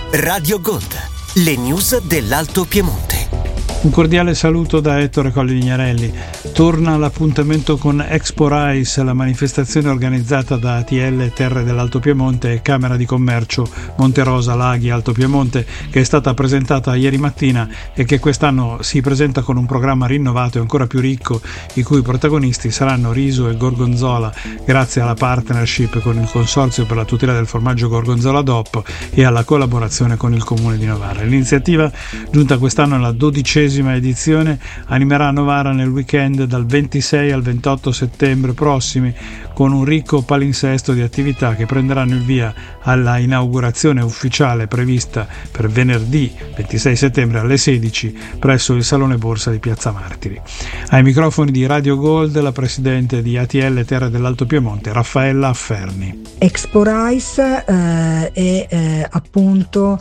Radio Gold, le news dell'Alto Piemonte. Un cordiale saluto da Ettore Colli-Vignarelli. Torna l'appuntamento con Expo Rice, la manifestazione organizzata da ATL Terre dell'Alto Piemonte e Camera di Commercio Monterosa Laghi Alto Piemonte, che è stata presentata ieri mattina e che quest'anno si presenta con un programma rinnovato e ancora più ricco, i cui protagonisti saranno riso e gorgonzola, grazie alla partnership con il Consorzio per la tutela del formaggio Gorgonzola DOP e alla collaborazione con il Comune di Novara. L'iniziativa, giunta quest'anno alla 12ª edizione, animerà Novara nel weekend dal 26 al 28 settembre prossimi, con un ricco palinsesto di attività che prenderanno il via alla inaugurazione ufficiale prevista per venerdì 26 settembre alle 16 presso il Salone Borsa di Piazza Martiri. Ai microfoni di Radio Gold la presidente di ATL Terre dell'Alto Piemonte, Raffaella Afferni. Expo Rice è appunto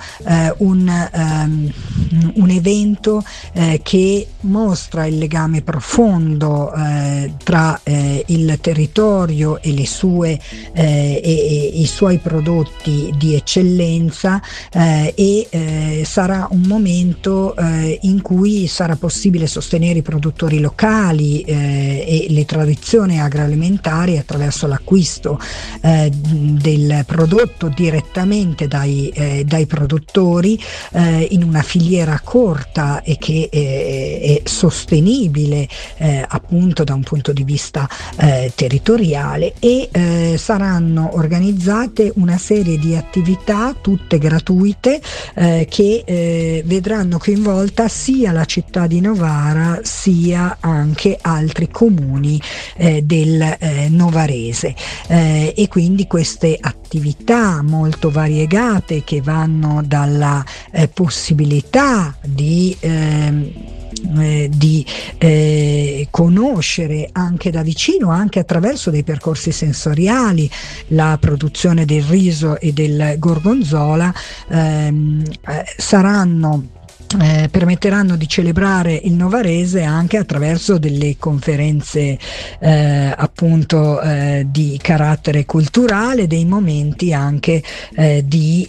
un evento che mostra il legame profondo tra il territorio e le sue e i suoi prodotti di eccellenza, e sarà un momento in cui sarà possibile sostenere i produttori locali e le tradizioni agroalimentari attraverso l'acquisto del prodotto direttamente dai produttori in una filiera corta e che è sostenibile appunto da un punto di vista territoriale, e saranno organizzate una serie di attività tutte gratuite che vedranno coinvolta sia la città di Novara sia anche altri comuni del Novarese, e quindi queste attività molto variegate che vanno dalla possibilità di conoscere anche da vicino, anche attraverso dei percorsi sensoriali, la produzione del riso e del gorgonzola, permetteranno di celebrare il novarese anche attraverso delle conferenze appunto di carattere culturale, dei momenti anche di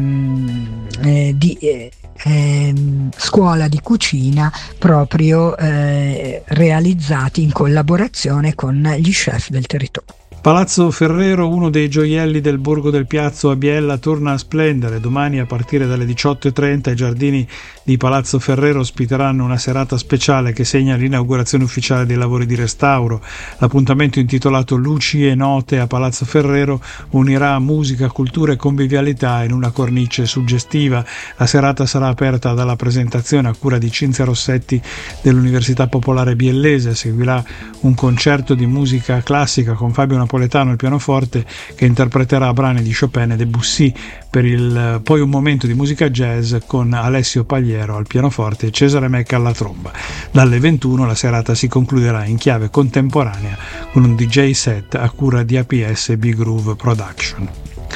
scuola di cucina proprio realizzati in collaborazione con gli chef del territorio. Palazzo Ferrero, uno dei gioielli del Borgo del Piazzo a Biella, torna a splendere. Domani a partire dalle 18:30 i giardini di Palazzo Ferrero ospiteranno una serata speciale che segna l'inaugurazione ufficiale dei lavori di restauro. L'appuntamento, intitolato Luci e Note a Palazzo Ferrero, unirà musica, cultura e convivialità in una cornice suggestiva. La serata sarà aperta dalla presentazione a cura di Cinzia Rossetti dell'Università Popolare Biellese. Seguirà un concerto di musica classica con Fabio Napoletano al pianoforte, che interpreterà brani di Chopin e Debussy, poi un momento di musica jazz con Alessio Pagliero al pianoforte e Cesare Mecca alla tromba. Dalle 21 la serata si concluderà in chiave contemporanea con un DJ set a cura di APS B-Groove Production.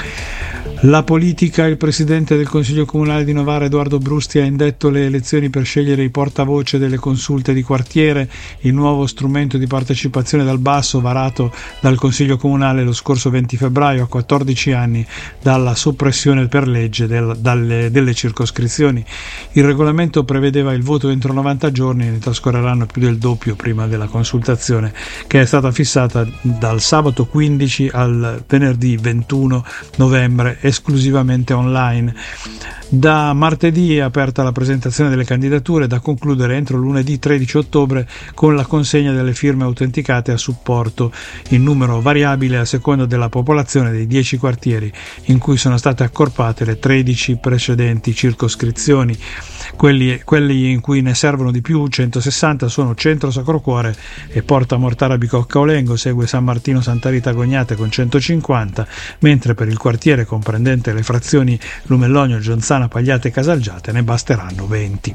La politica. Il presidente del Consiglio Comunale di Novara, Edoardo Brusti, ha indetto le elezioni per scegliere i portavoce delle consulte di quartiere, il nuovo strumento di partecipazione dal basso varato dal Consiglio Comunale lo scorso 20 febbraio, a 14 anni dalla soppressione per legge delle circoscrizioni. Il regolamento prevedeva il voto entro 90 giorni e ne trascorreranno più del doppio prima della consultazione, che è stata fissata dal sabato 15 al venerdì 21 novembre esclusivamente online. Da martedì è aperta la presentazione delle candidature, da concludere entro lunedì 13 ottobre con la consegna delle firme autenticate a supporto, in numero variabile a seconda della popolazione dei 10 quartieri in cui sono state accorpate le 13 precedenti circoscrizioni. Quelli in cui ne servono di più, 160, sono Centro Sacro Cuore e Porta Mortara Bicocca Olengo, segue San Martino Santa Rita Gognate con 150, mentre per il quartiere comprendente le frazioni Lumellogno, Gionzana, Pagliate e Casalgiate ne basteranno 20.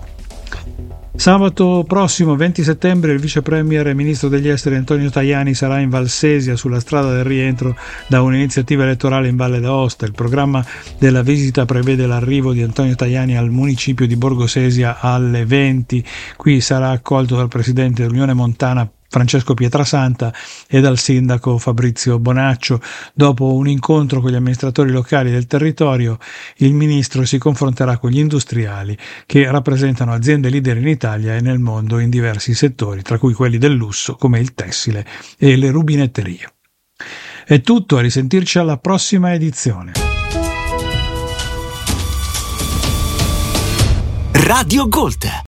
Sabato prossimo 20 settembre il vice premier e ministro degli esteri Antonio Tajani sarà in Valsesia sulla strada del rientro da un'iniziativa elettorale in Valle d'Aosta. Il programma della visita prevede l'arrivo di Antonio Tajani al municipio di Borgosesia alle 20. Qui sarà accolto dal presidente dell'Unione Montana Francesco Pietrasanta e dal sindaco Fabrizio Bonaccio. Dopo un incontro con gli amministratori locali del territorio, il ministro si confronterà con gli industriali che rappresentano aziende leader in Italia e nel mondo in diversi settori, tra cui quelli del lusso come il tessile e le rubinetterie. È tutto, a risentirci alla prossima edizione. Radio Gold.